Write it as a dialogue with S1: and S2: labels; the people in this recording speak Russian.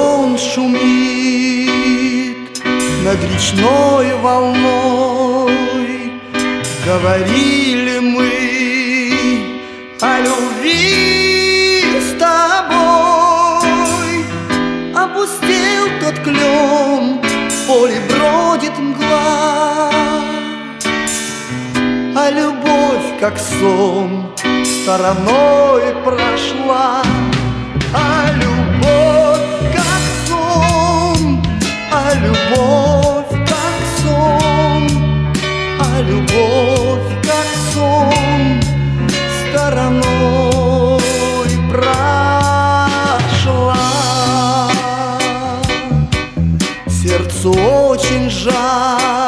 S1: клен шумит над речной волной. Говорили мы о любви с тобой. Опустел тот клен, в поле бродит мгла, а любовь, как сон, стороной прошла. А любовь, как сон, а любовь, как сон, а любовь, как сон, стороной прошла. Сердцу очень жаль